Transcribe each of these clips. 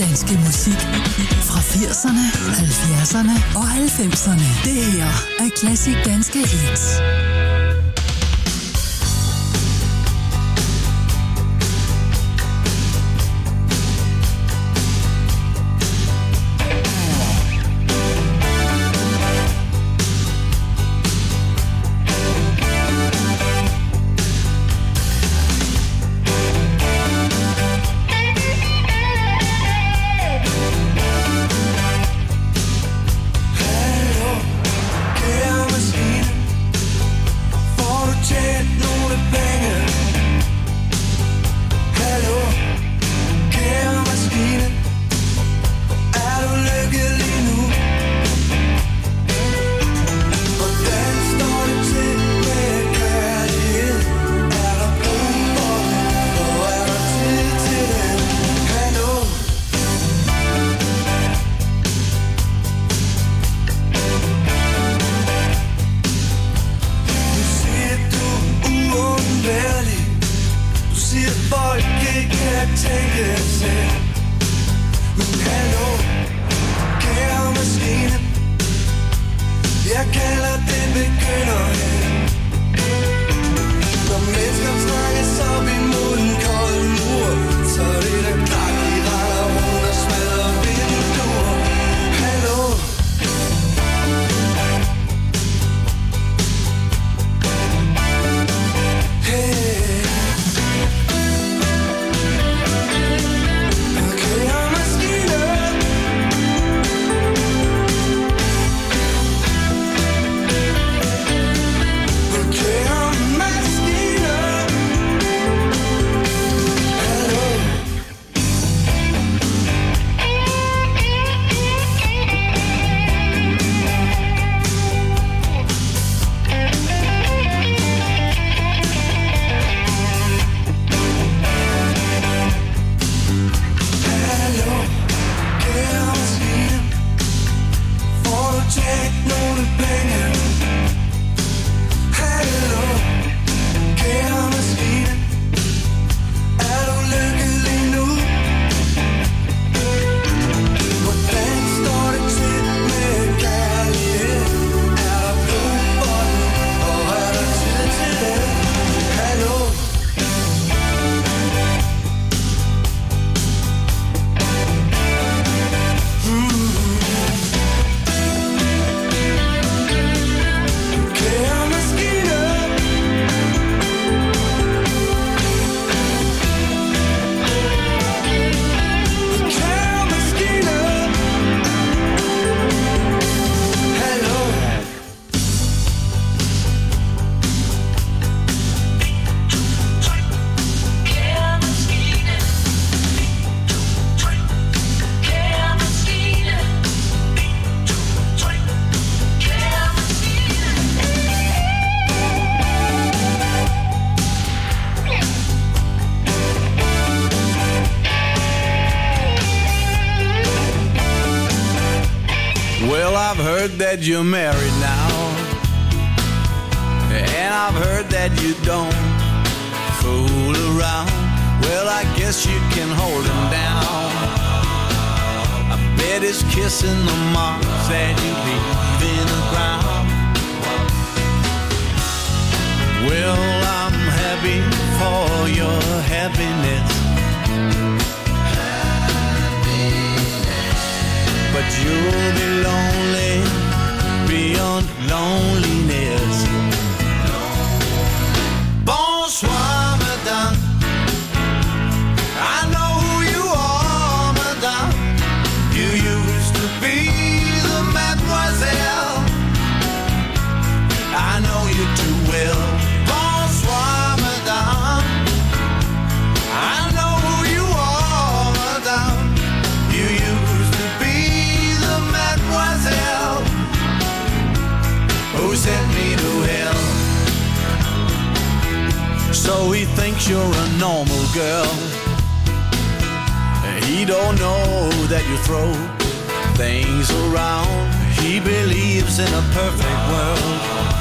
danske musik fra 80'erne, 70'erne og 90'erne. Det her er Klassik Danske Hits. That you're married now, and I've heard that you don't fool around. Well, I guess you can hold him down. I bet he's kissing the marks that you leave in the ground. Well, I'm happy for your happiness, but you'll be lonely beyond loneliness. Bonsoir, madame. I know who you are, madame. You used to be the mademoiselle. I know you too well. Bonsoir, madame. I know who you are, madame. You used to be the mademoiselle who sent me to hell. So he thinks you're a normal girl. He don't know that you throw things around. He believes in a perfect world.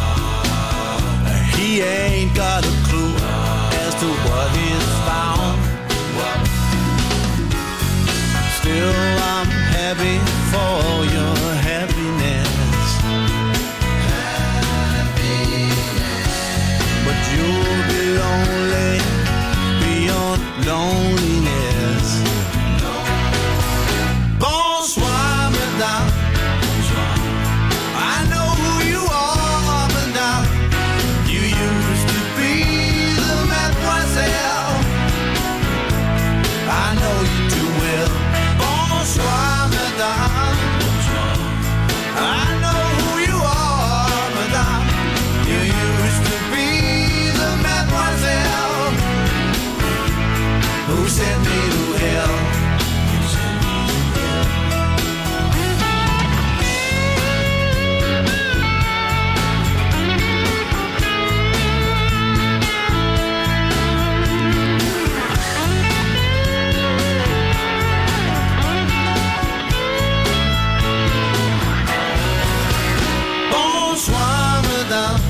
He ain't got a clue as to what is found. Still you'll be lonely beyond loneliness. Bonsoir, madame. I know who you are, madame. You used to be the mademoiselle. I know you too well. Bonsoir, madame. I know who you are, madame. You used to be the mademoiselle who sent me to hell. Bonsoir, madame.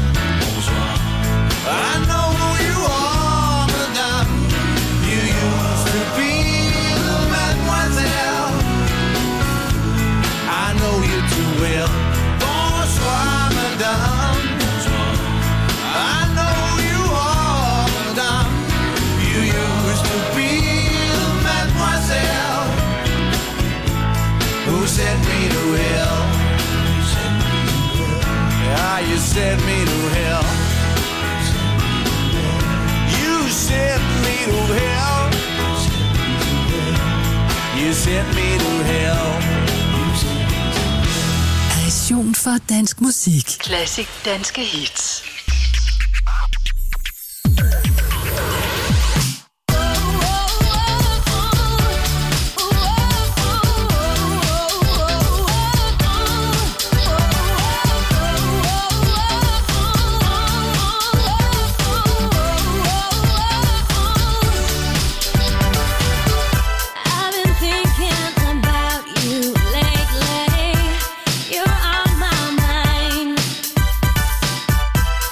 I know who you are, madame. You used to be the mademoiselle. I know you too well. Bonsoir, madame. I know who you are, madame. You used to be the mademoiselle who sent me to hell. Ah, you sent me to hell. You sent me to hell. You sent me to hell. Passion for dansk musik. Classic danske hits. I've been thinking about you lately. You're on my mind.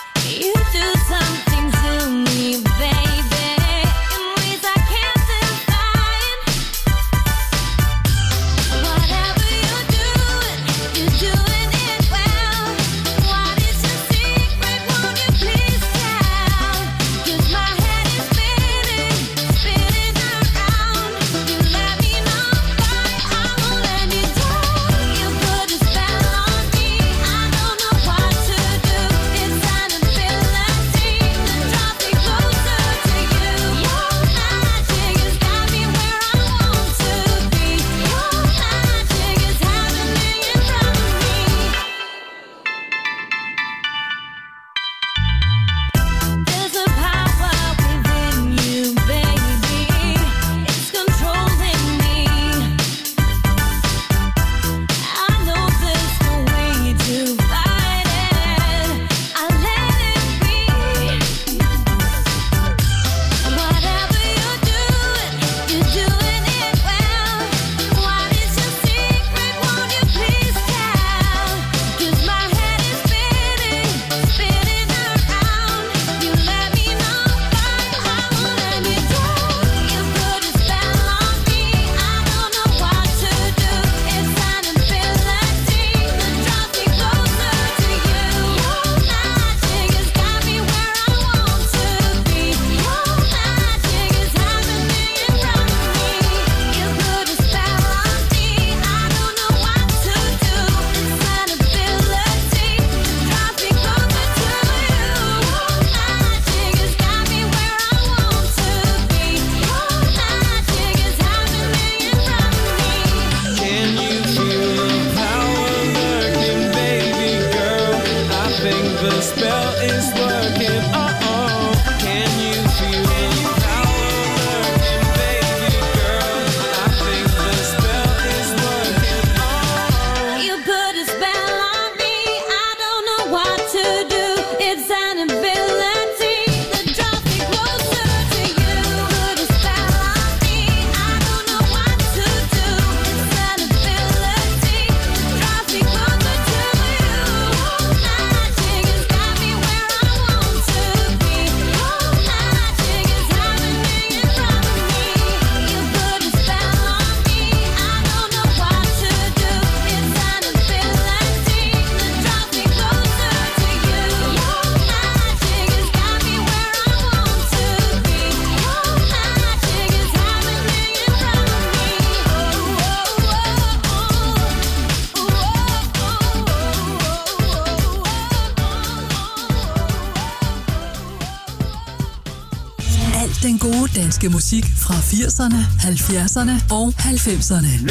Al den gode danske musik fra 80'erne, 70'erne og 90'erne.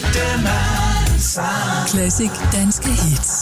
Classic danske hits.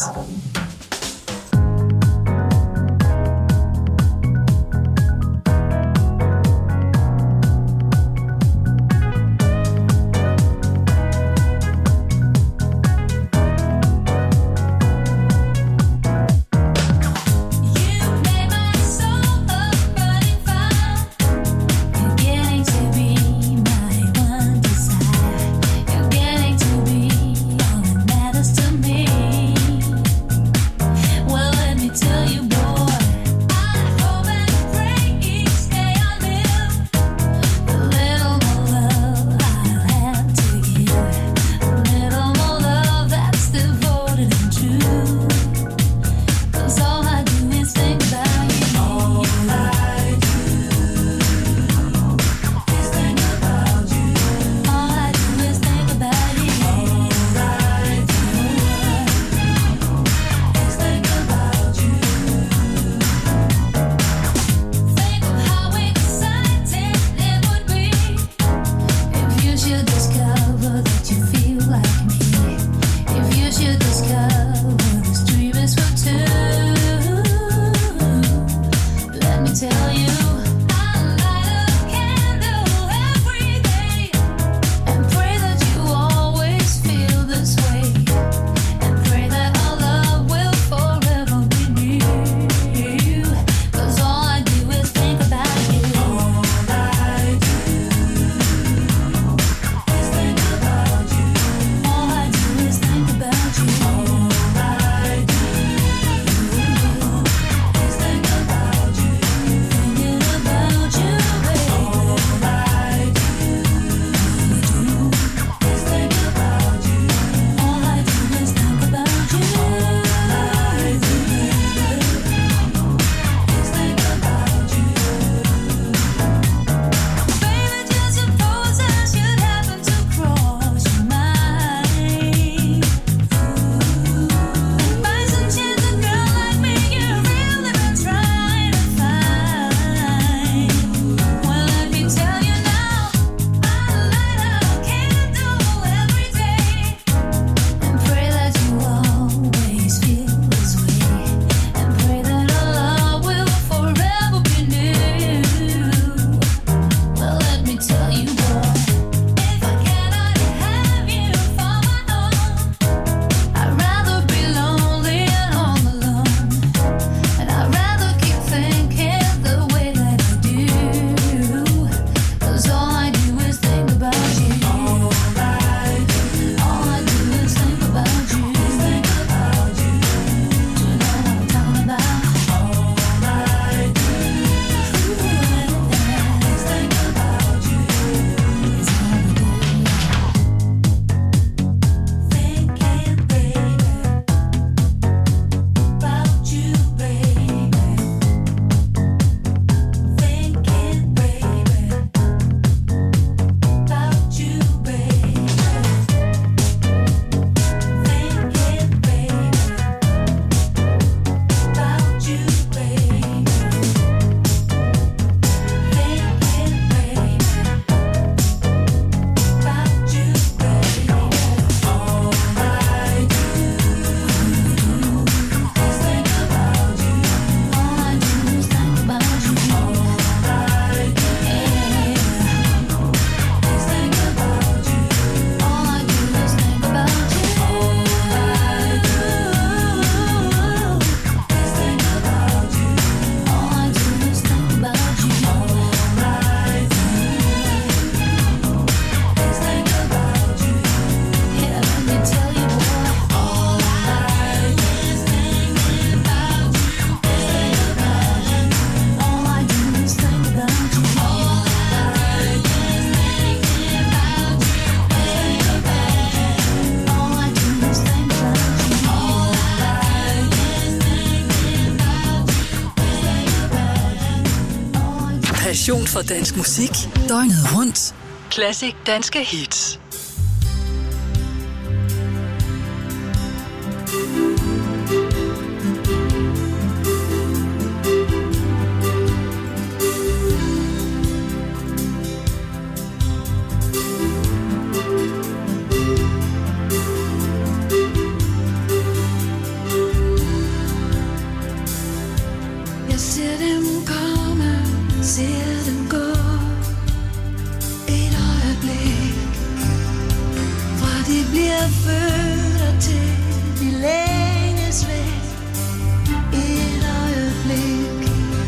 Passion for dansk musik døgnet rundt. Classic danske hits. ser den gå et øjeblik, fra de bliver født og til de længes væk. Et øjeblik,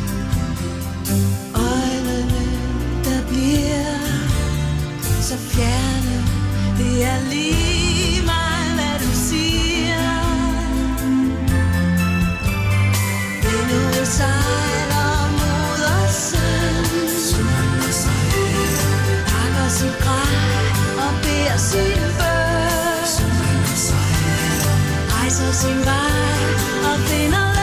øjnene der bliver så fjerne, det er lige meget hvad du siger. Endnu sejler moder søn, pakker sit grej og beder sin bøn, rejser sin vej og finder løn.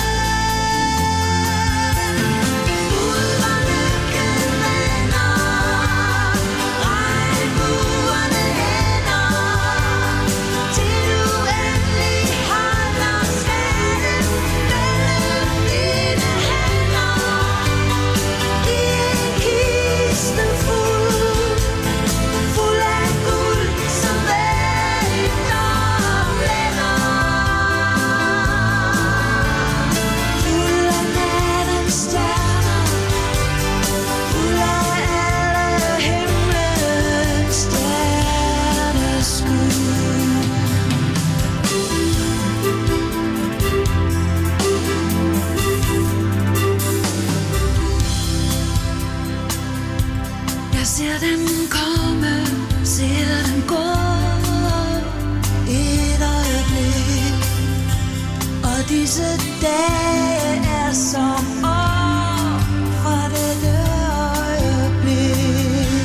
Ud hvor lykken vender, regnbuerne hænder, til du endelig holder skatten mellem dine hænder. I en kiste fuld af guld, som vægter og blænder. Fuld af nattens stjerner, fuld af alle himlens stjerneskud. Jeg ser den komme, ser den gå, et øjeblik, og disse dage er som år fra dette øjeblik.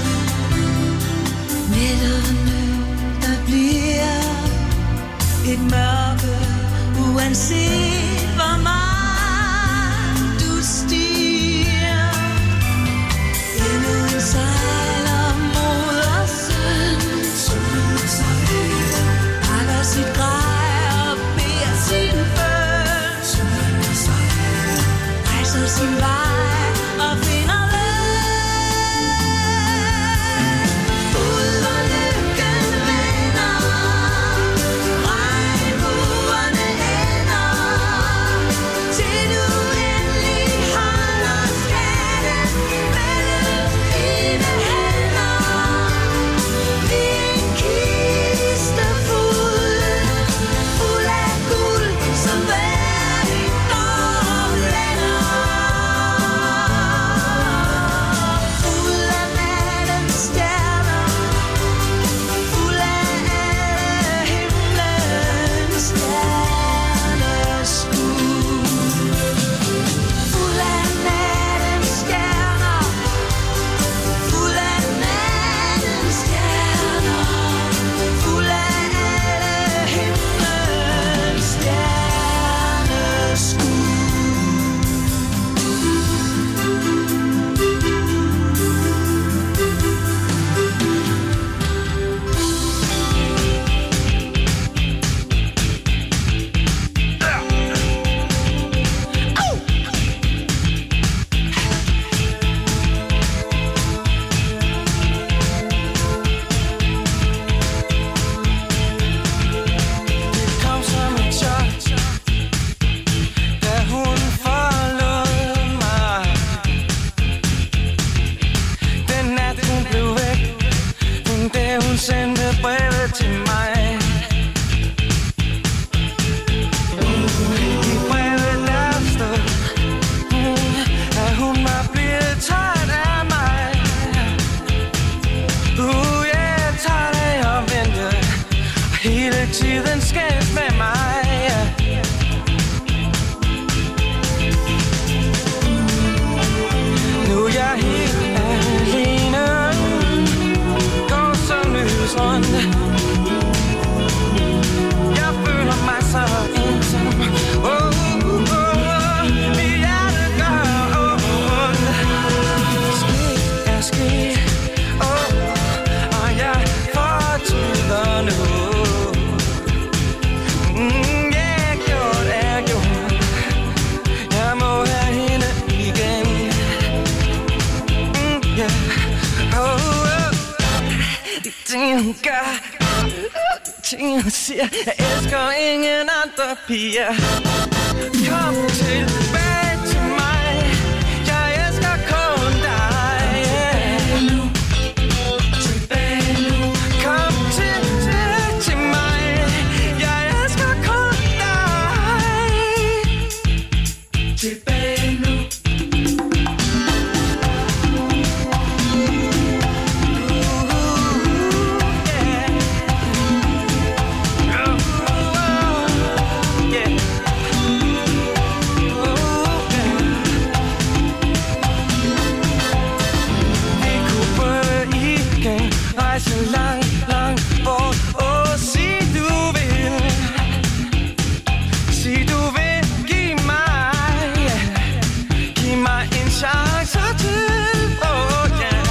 Nætterne, der bliver et mørke, uanset hvor meget du stiger. Endnu en sejler moder søn, pakker sit grej og beder sin bøn, rejser sin vej og finder løn. Ud hvor lykken vender, regnbuerne hænder, til du endelig holder skatten mellem dine hænder. I en kiste fuld af guld, som vægter og blænder. Fuld af nattens stjerner, fuld af alle himlens stjerneskud. Fuld af nattens stjerner, fuld af nattens stjerner, fuld af alle himlens stjerneskud. Kom som et chok, da hun forlod mig. Den nat hun blev væk, den dag hun sendte brevet til mig. I brevet der stod, at hun var blevet træt af mig. Jeg er træt af at vente, og hele tiden skændes med mig. Nu er jeg helt alene, går som lys rundt. Jeg føler mig så ensom. Mit hjerte gør ondt. Sket er sket, og jeg fortryder nu. Gjort er gjort. Jeg må have hende igen. De ting hun gør, de ting hun siger, jeg elsker ingen andre piger. Kom tilbage til mig, jeg elsker kun chancer til, oh yeah.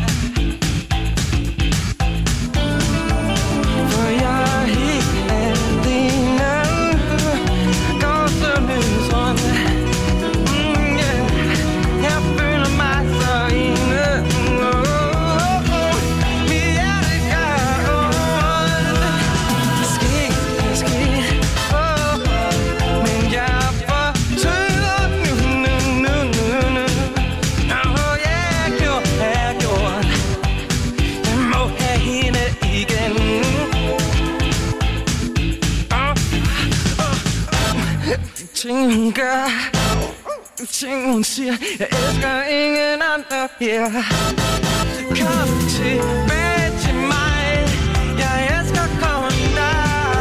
For jeg er helt alene, går så løs rundt, yeah. Jeg føler mig så ene, mit hjerte gør ondt. Det sker, men jeg fortryder nu. Oh yeah, gjort er gjort. Jeg må have hende igen. De ting hun gør, de ting hun siger, jeg elsker ingen andre her. Kom tilbage til mig, jeg elsker kun dig.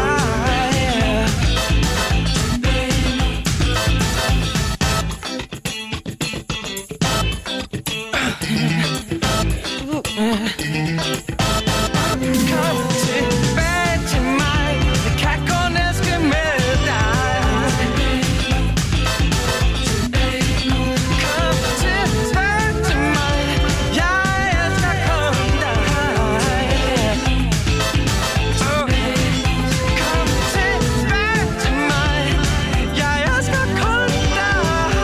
Kom tilbage til mig, jeg kan kun elske med dig. Kom tilbage til mig, jeg elsker kun dig. Kom tilbage til mig, jeg elsker kun dig.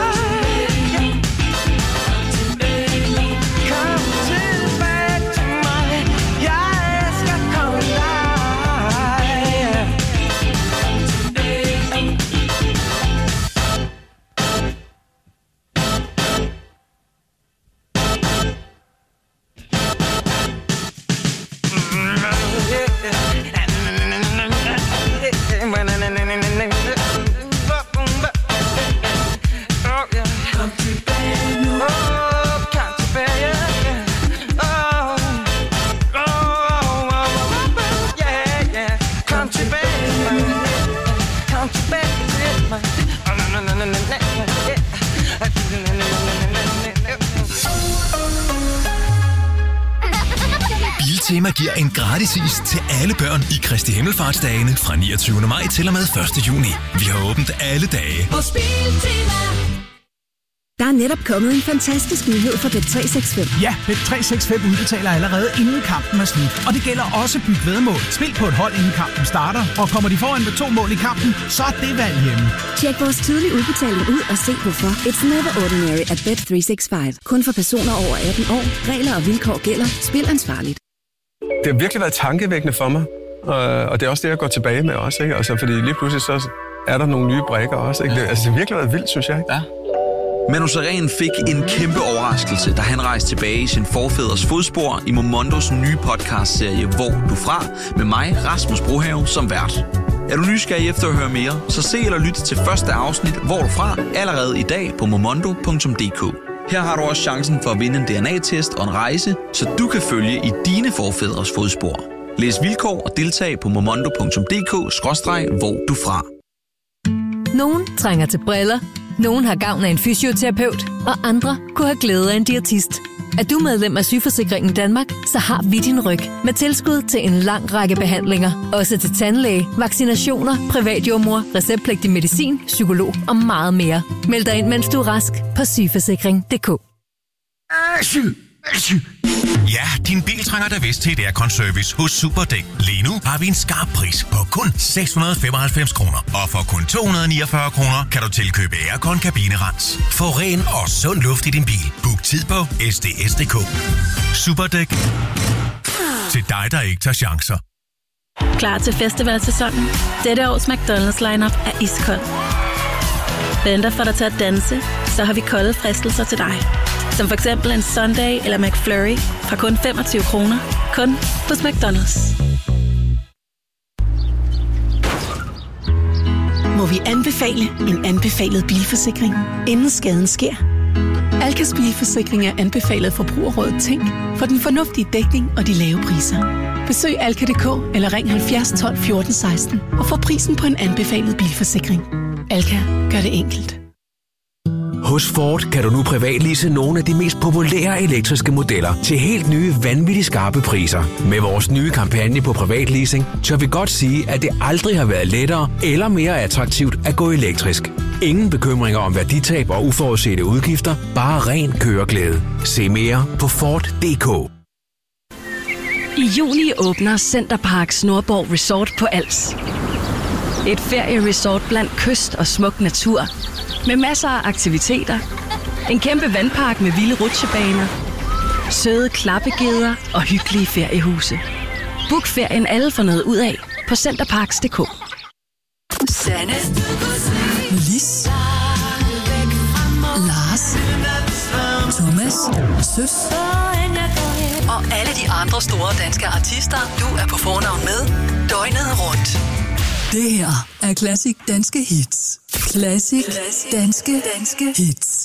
Kom tilbage til mig, jeg elsker kun dig. Kom tilbage nu. Kom tilbage. Kom tilbage. Kom tilbage til mig. Biltema giver en gratis is til alle børn i Kristi Himmelfartsdagene fra 29. maj til og med 1. juni. Vi har åbent alle dage. Hos Biltema. Der er netop kommet en fantastisk nyhed for Bet365. Ja, Bet365 udbetaler allerede inden kampen er slut. Og det gælder også byt væddemål. Spil på et hold inden kampen starter, og kommer de foran med 2 mål i kampen, så er det valg hjemme. Tjek vores tidlige udbetaling ud og se hvorfor. It's never ordinary at Bet365. Kun for personer over 18 år. Regler og vilkår gælder. Spil ansvarligt. Det har virkelig været tankevækkende for mig, og det er også det, jeg går tilbage med også, ikke? Altså, fordi lige pludselig så er der nogle nye brækker også, ikke? Det har virkelig været vildt, synes jeg. Ja. Manu Sareen fik en kæmpe overraskelse, da han rejste tilbage i sin forfædres fodspor i Momondos nye podcastserie Hvor du fra, med mig, Rasmus Brohave, som vært. Er du nysgerrig efter at høre mere, så se eller lyt til første afsnit Hvor du fra allerede i dag på momondo.dk. Her har du også chancen for at vinde en DNA-test og en rejse, så du kan følge i dine forfædres fodspor. Læs vilkår og deltag på momondo.dk/hvor du fra. Nogen trænger til briller, nogen har gavn af en fysioterapeut, og andre kunne have glæde af en diætist. Er du medlem af Sygeforsikringen Danmark, så har vi din ryg med tilskud til en lang række behandlinger. Også til tandlæge, vaccinationer, privatjordmor, receptpligtig medicin, psykolog og meget mere. Meld dig ind, mens du er rask på sygeforsikring.dk. Ja, din bil trænger da vist til et aircon-service hos Superdæk. Lige nu har vi en skarp pris på kun 695 kroner. Og for kun 249 kroner kan du tilkøbe aircon-kabinerens. Få ren og sund luft i din bil. Book tid på sds.dk. Superdæk. Til dig, der ikke tager chancer. Klar til festivalsæsonen? Dette års McDonald's lineup er iskold. Venter for dig til at danse, så har vi kolde fristelser til dig. Som for eksempel en Sunday eller McFlurry fra kun 25 kroner. Kun hos McDonald's. Må vi anbefale en anbefalet bilforsikring, inden skaden sker? Alkas bilforsikring er anbefalet Forbrugerrådet Tænk for den fornuftige dækning og de lave priser. Besøg alka.dk eller ring 70 12 14 16 og få prisen på en anbefalet bilforsikring. Alka gør det enkelt. Hos Ford kan du nu privatlease nogle af de mest populære elektriske modeller til helt nye, vanvittigt skarpe priser. Med vores nye kampagne på privatleasing, tør vi godt sige, at det aldrig har været lettere eller mere attraktivt at gå elektrisk. Ingen bekymringer om værditab og uforudsete udgifter, bare ren køreglæde. Se mere på Ford.dk. I juli åbner Centerparks Nordborg Resort på Als. Et ferieresort blandt kyst og smuk natur, med masser af aktiviteter, en kæmpe vandpark med vilde rutsjebaner, søde klappegeder og hyggelige feriehuse. Book ferien alle for noget ud af på centerparks.dk. Sanne, Lis, Lars, Thomas, Søs og alle de andre store danske artister, du er på fornavn med døgnet rundt. Det her er Classic Danske Hits. Classic Danske Hits.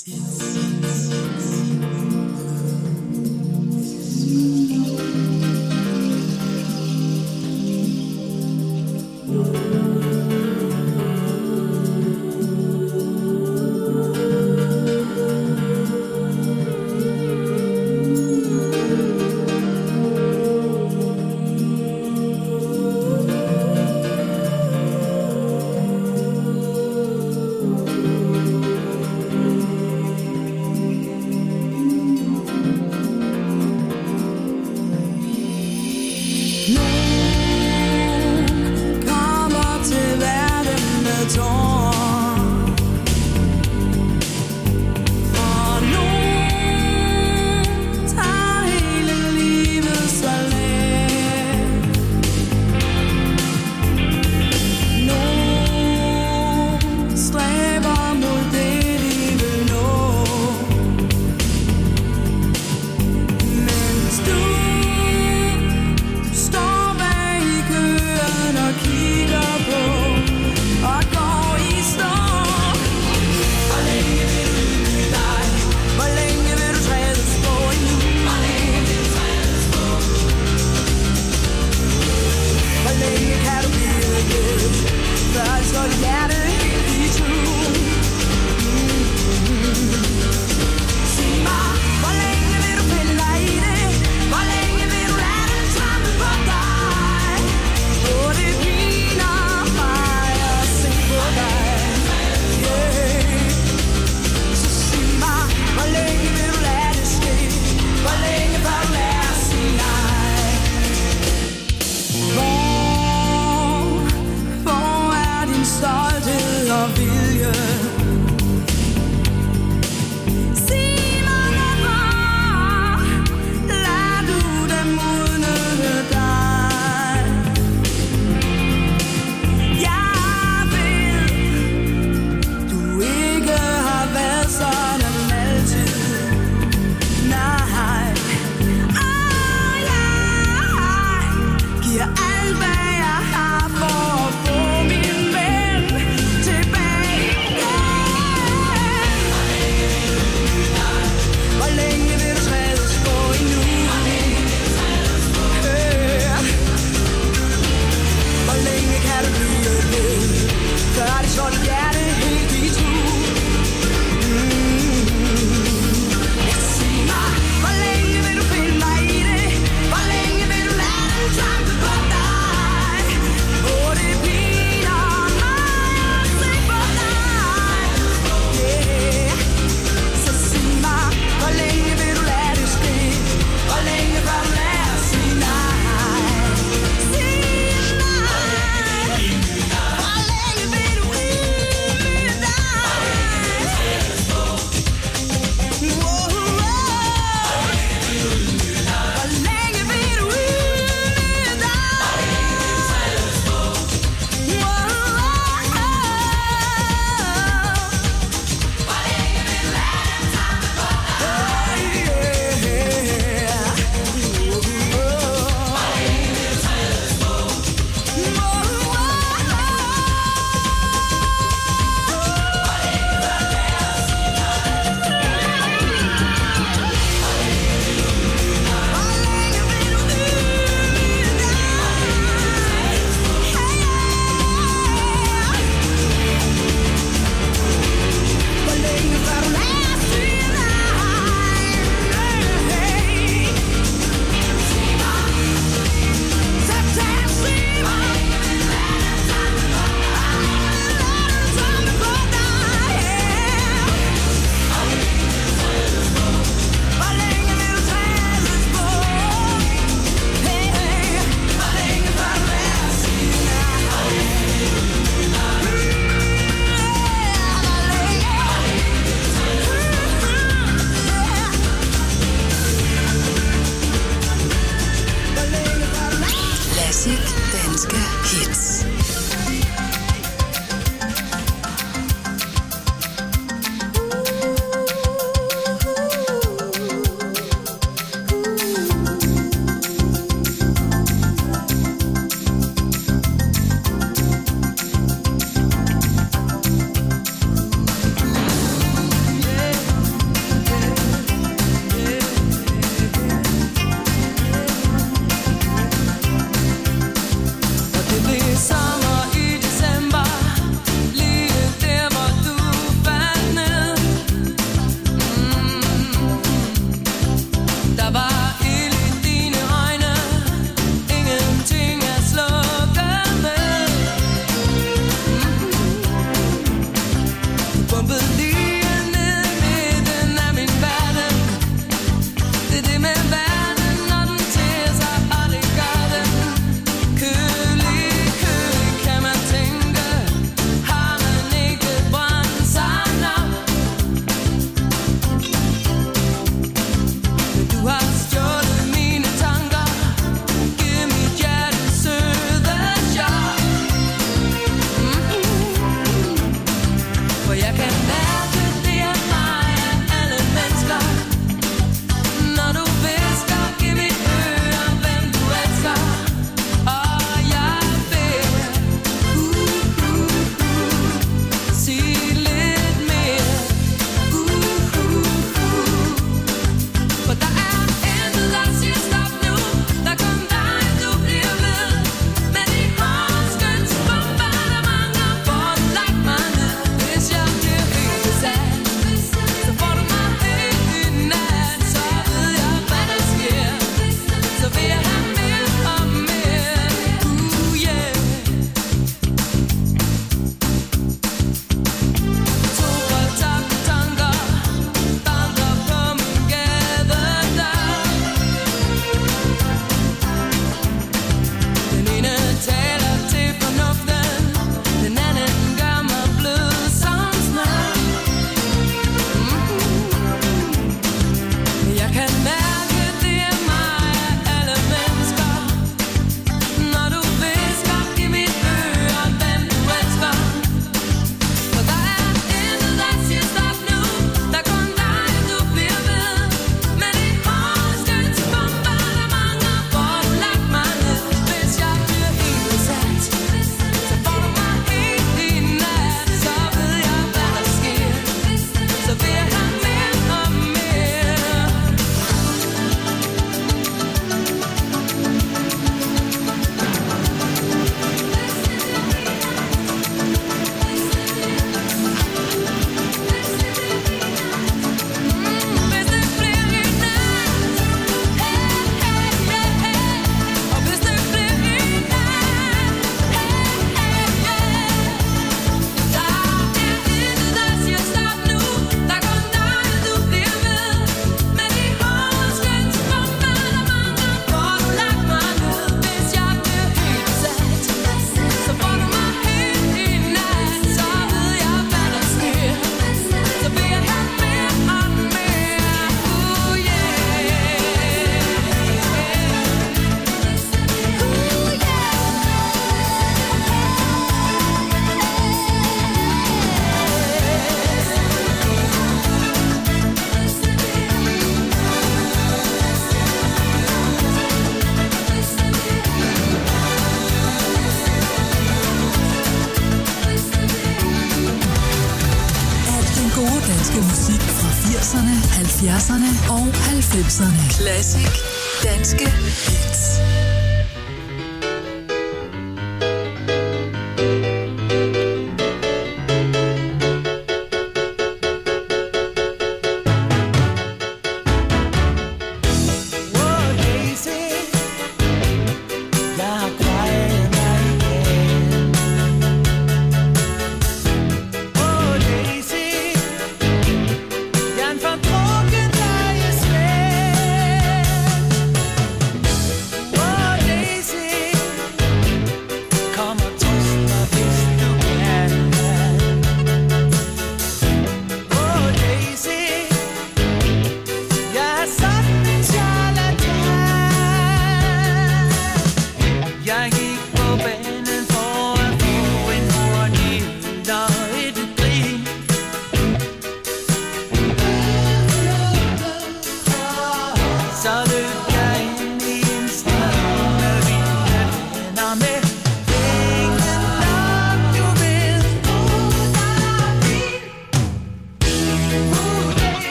80'erne og 90'erne. Classic danske hits.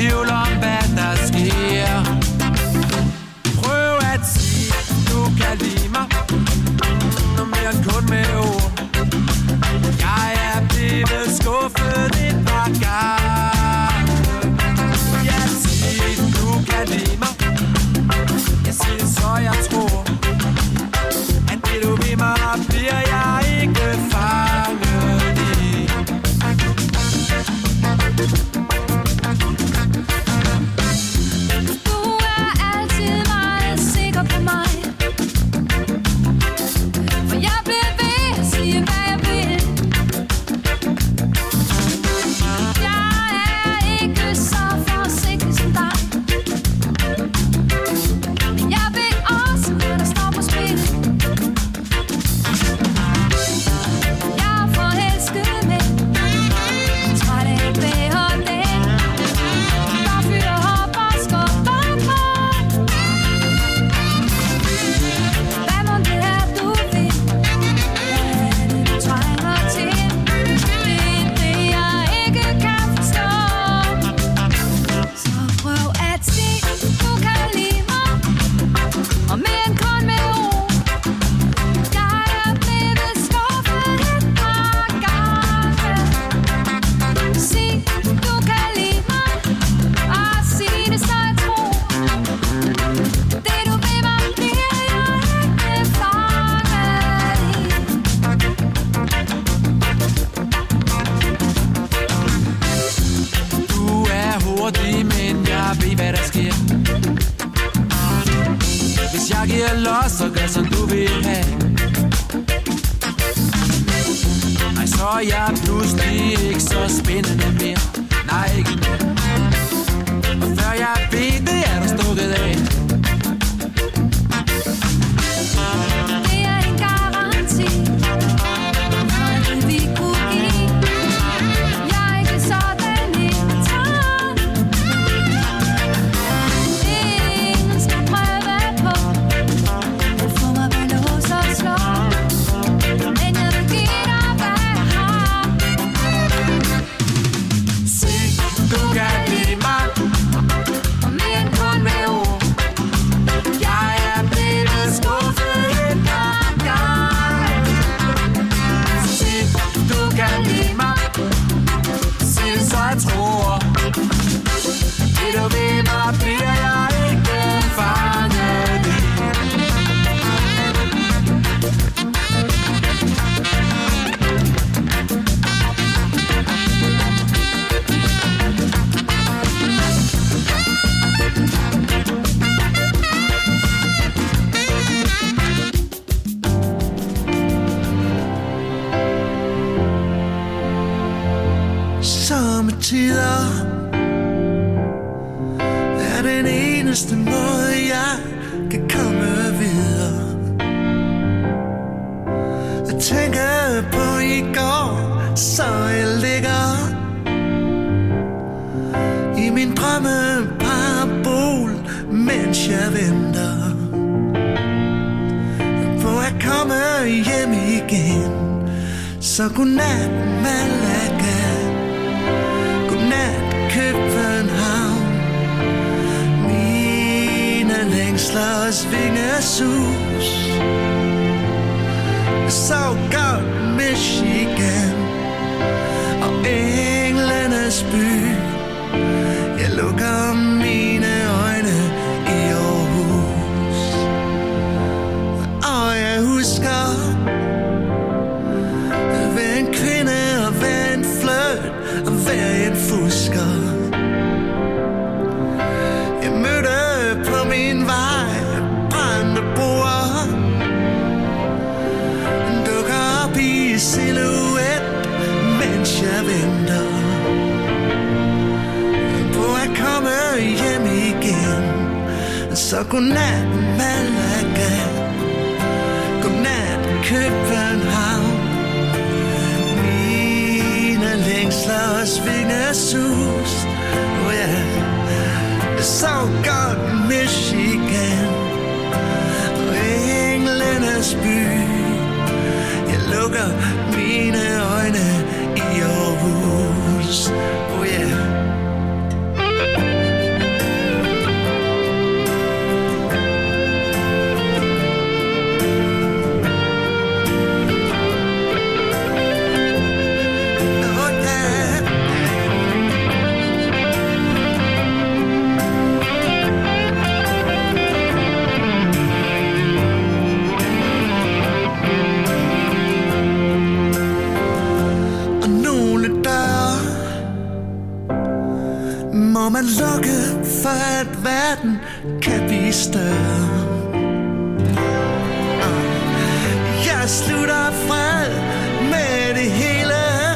Prøv at sige, du kan lide ved mig, bliver jeg ikke fanget i. Du er altid meget sikker på mig, for jeg bliver ved at sige, hvad jeg vil. Jeg er ikke så forsigtig som dig. Jeg ved også, hvad der står på spil. Jeg er forelsket med, træt af ikke være den, der fyrer op og skubber på. Hvad må det er, du vil? Hvad er det, du trænger til? Det er det, jeg ikke kan forstå. Så prøv at se, du kan lide mig, og mere end kun med ord. Jeg er blevet skuffet et par gange. Sig, du kan lide mig, og sig det, så jeg tror. Det du vil mig, bliver jeg ikke fanget i. Du er hurtig, men jeg ved, hvad der sker. Hvis jeg giver los, så gør som du vil have. Nej, så er jeg pludselig ikke så spændende mere. Nej, ikke mere. Og før jeg ved det, er du stukket af. Det er en garanti, for det vi kunne give. Jeg er ikke sådan en træt. Ingen skal prøve på at få mig ved lås og slå. Men jeg vil give dig, hvad jeg har. Sig, du kan lide mig, Og mere end kun med ord. jeg er blevet skuffet et par gange. Sig, du kan lide mig, sig det, så jeg tror. Det du ved mig, bliver jeg ikke fanget i. Sommetider er den eneste måde, jeg kan komme videre. Jeg tænker på i går, så jeg ligger i min drømmeparabol, mens jeg venter på at komme hjem igen. Så godnat, Malaga. Godnat, København. Mine længsler svinger sus. Så godt, Michigan og englenes by. Jeg lukker mine øjne i Aarhus, og jeg husker at være en kvinde og være en flirt og være en fusker. Jeg mødte på min vej brændte broer, dukker op i silhuet, mens jeg venter på at komme hjem igen. Så godnat, Malaga. Godnat, København. Mine længsler svinger sus. Oh yeah. Så godt, Michigan og englenes by. Jeg lukker mine øjne i Aarhus. Oh yeah. lukke for at verden kan blive større. Jeg slutter fred med det hele.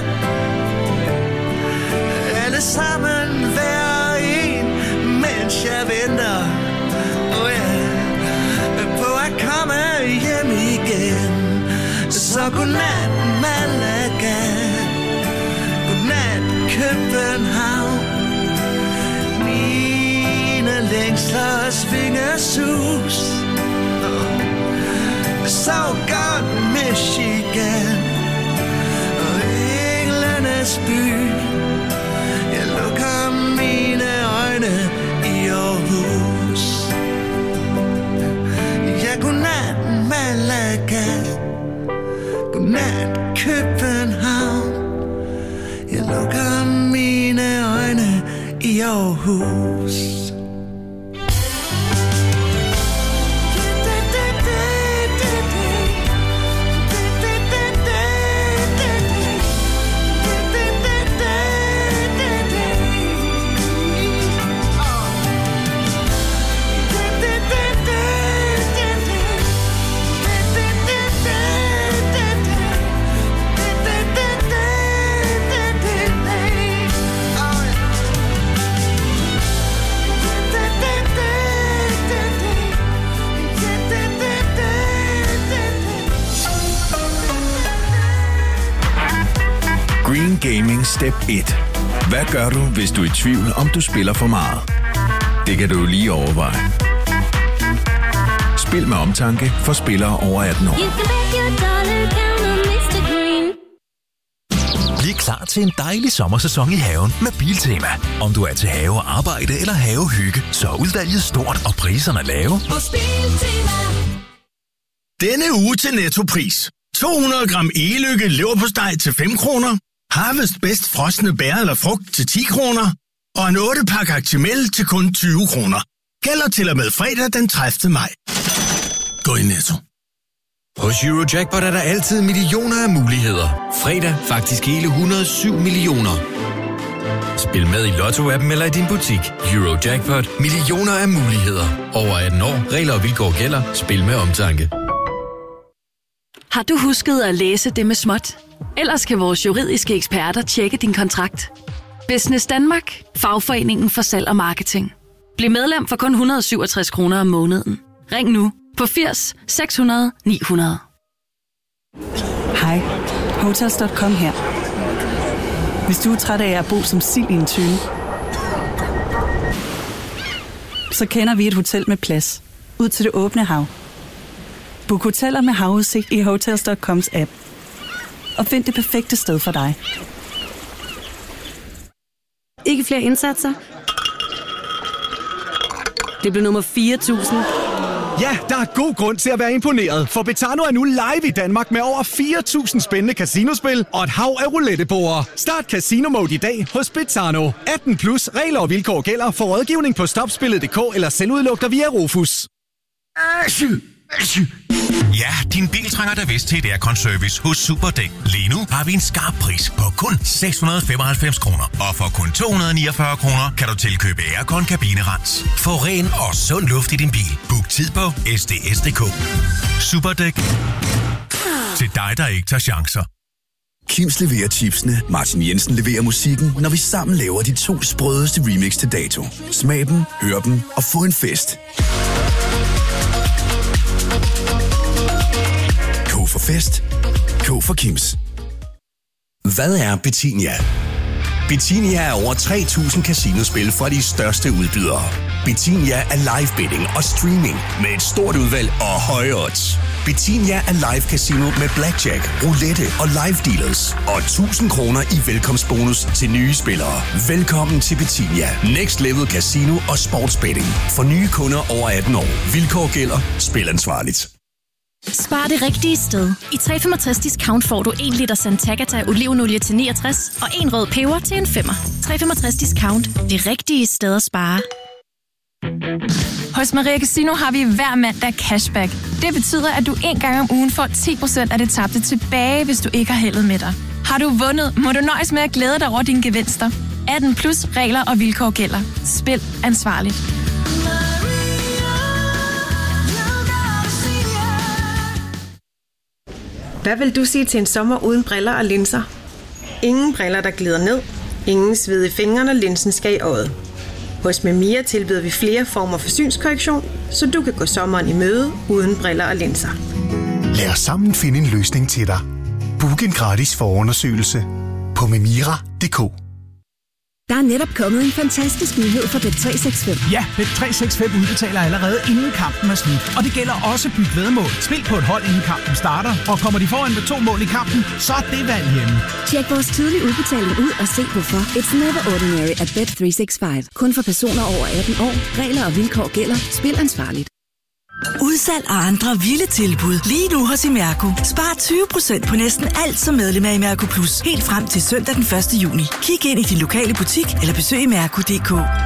Alle sammen hver en, mens jeg venter på at komme hjem igen. Så godnat Malaga, godnat København. Mine længsler svinger sus. Så godt Michigan og englenes by. Jeg lukker mine øjne i Aarhus. Ja, godnat Malaga, godnat København. Jeg lukker mine øjne i Aarhus. Green Gaming Step 1. Hvad gør du, hvis du er i tvivl, om du spiller for meget? Det kan du lige overveje. Spil med omtanke for spillere over 18 år. Bliv klar til en dejlig sommersæson i haven med Biltema. Om du er til havearbejde eller havehygge, så er udvalget stort og priserne lave. Denne uge til Nettopris. 200 gram e-lykke leverpostej til 5 kroner. Harvest Best frosne bær eller frugt til 10 kroner. Og en 8-pakke Actimel til kun 20 kroner. Gælder til og med fredag den 30. maj. Gå i Netto. Hos Eurojackpot er der altid millioner af muligheder. Fredag faktisk hele 107 millioner. Spil med i Lotto-appen eller i din butik. Eurojackpot. Millioner af muligheder. Over 18 år. Regler og vilkår gælder. Spil med omtanke. Har du husket at læse det med småt? Ellers kan vores juridiske eksperter tjekke din kontrakt. Business Danmark. Fagforeningen for salg og marketing. Bliv medlem for kun 167 kroner om måneden. Ring nu på 80 600 900. Hej, Hotels.com her. Hvis du er træt af at bo som sild i en tønde, så kender vi et hotel med plads ud til det åbne hav. Book hoteller med havudsigt i Hotels.coms app. Og find det perfekte sted for dig. Ikke flere indsatser? Det blev nummer 4.000. Ja, der er god grund til at være imponeret, for Betano er nu live i Danmark med over 4.000 spændende casinospil og et hav af rouletteborde. Start Casino Mode i dag hos Betano. 18 plus regler og vilkår gælder for rådgivning på stopspillet.dk eller selvudlugter via Rofus. Ja, din bil trænger da vist til et aircon-service hos Superdæk. Lige nu har vi en skarp pris på kun 695 kroner. Og for kun 249 kroner kan du tilkøbe aircon kabinerens. Få ren og sund luft i din bil. Book tid på sds.dk. Superdæk. Til dig, der ikke tager chancer. Kims leverer chipsene, Martin Jensen leverer musikken, når vi sammen laver de 2 sprødeste remix til dato. Smag dem, hør dem og få en fest. K for fest. K for Kims. Hvad er Betinia? Betinia er over 3.000 casinospil fra de største udbydere. Betinia er live betting og streaming med et stort udvalg og høje odds. Betinia er live casino med blackjack, roulette og live dealers. Og 1.000 kroner i velkomstbonus til nye spillere. Velkommen til Betinia. Next level casino og sportsbetting. For nye kunder over 18 år. Vilkår gælder. Spil ansvarligt. Spar det rigtige sted. I 365 discount får du 1 liter Santagata olivenolie til 69 og 1 rød peber til en 5'er. 365 discount. Det rigtige sted at spare. Hos Maria Casino har vi hver mandag cashback. Det betyder, at du 1 gang om ugen får 10% af det tabte tilbage, hvis du ikke har heldet med dig. Har du vundet, må du nøjes med at glæde dig over dine gevinster. 18 plus regler og vilkår gælder. Spil ansvarligt. Hvad vil du sige til en sommer uden briller og linser? Ingen briller, der glider ned. Ingen sved i fingrene, når linsen skal i øjet. Hos Memia tilbyder vi flere former for synskorrektion, så du kan gå sommeren i møde uden briller og linser. Lad os sammen finde en løsning til dig. Book en gratis forundersøgelse på memira.dk. Der er netop kommet en fantastisk nyhed fra Bet365. Ja, Bet365 udbetaler allerede inden kampen er slut. Og det gælder også byt væddemål. Spil på et hold inden kampen starter, og kommer de foran med 2 mål i kampen, så er det valg hjemme. Tjek vores tidlige udbetaling ud og se hvorfor. It's never ordinary at Bet365. Kun for personer over 18 år. Regler og vilkår gælder. Spil ansvarligt. Udsalg og andre vilde tilbud. Lige nu hos Imerco. Spar 20% på næsten alt som medlem af Imerco Plus. Helt frem til søndag den 1. juni. Kig ind i din lokale butik eller besøg imerco.dk.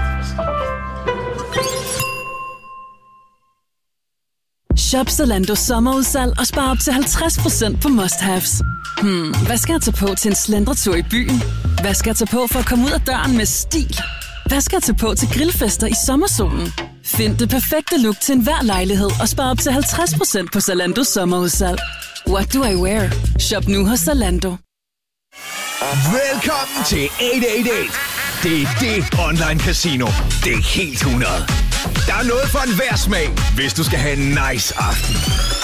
Shop Zalando sommerudsalg og spar op til 50% på must-haves. Hvad skal jeg tage på til en slendretur i byen? Hvad skal jeg tage på for at komme ud af døren med stil? Hvad skal jeg tage på til grillfester i sommersolen? Find det perfekte look til enhver lejlighed og spar op til 50% på Zalandos sommerudsalg. What do I wear? Shop nu hos Zalando. Velkommen til 888. Det er det online casino. Det er helt 100. Der er noget for enhver smag, hvis du skal have en nice aften.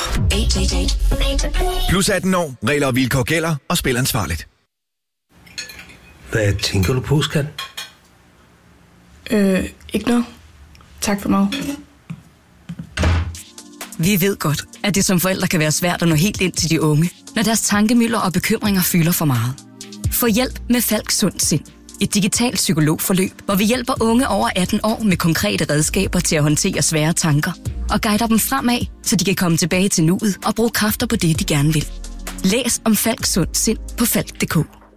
888. Plus 18 år, regler og vilkår gælder, og spil ansvarligt. Hvad tænker du på, skat? Ikke noget. Tak for mig. Vi ved godt, at det som forældre kan være svært at nå helt ind til de unge, når deres tankemylder og bekymringer fylder for meget. Få hjælp med Falk Sund Sind. Et digitalt psykologforløb, hvor vi hjælper unge over 18 år med konkrete redskaber til at håndtere svære tanker og guider dem fremad, så de kan komme tilbage til nuet og bruge kræfter på det, de gerne vil. Læs om Falk Sund Sind på falk.dk.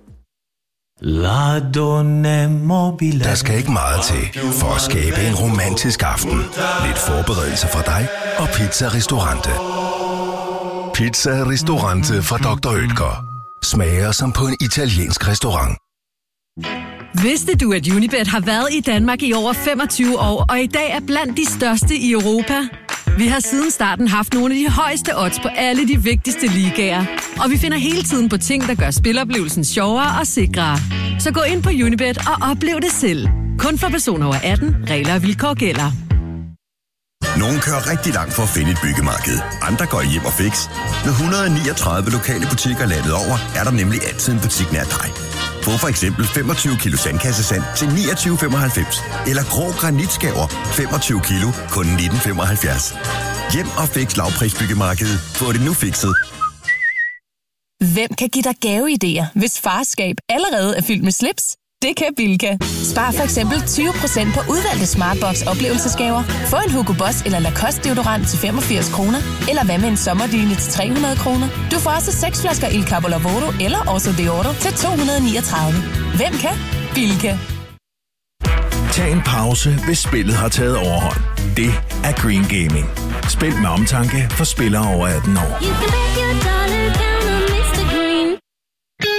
Der skal ikke meget til for at skabe en romantisk aften. Lidt forberedelse fra dig og Pizza Ristorante. Pizza Ristorante fra Dr. Oetker. Smager som på en italiensk restaurant. Vidste du, at Unibet har været i Danmark i over 25 år, og i dag er blandt de største i Europa? Vi har siden starten haft nogle af de højeste odds på alle de vigtigste ligaer. Og vi finder hele tiden på ting, der gør spiloplevelsen sjovere og sikrere. Så gå ind på Unibet og oplev det selv. Kun for personer over 18. Regler og vilkår gælder. Nogle kører rigtig langt for at finde et byggemarked. Andre går hjem og fix. Med 139 lokale butikker landet over, er der nemlig altid en butik nær dig. Få for eksempel 25 kilo sandkassesand til 29,95. Eller grå granitskaver 25 kilo kun 19,75. Hjem og fix lavprisbyggemarkedet. Få det nu fikset. Hvem kan give dig gaveidéer, hvis farskab allerede er fyldt med slips? Det kan Bilka. Spar for eksempel 20% på udvalgte Smartbox oplevelsesgaver. Få en Hugo Boss eller Lacoste deodorant til 85 kroner. Eller hvad med en sommerdyne til 300 kroner. Du får også 6 flasker Il Capo Lavoro eller Oso Deodoro til 239. Hvem kan? Bilka. Tag en pause, hvis spillet har taget overhånd. Det er Green Gaming. Spil med omtanke for spillere over 18 år.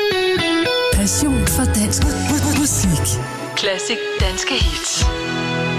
Passion for dansk musik. Classic danske hits.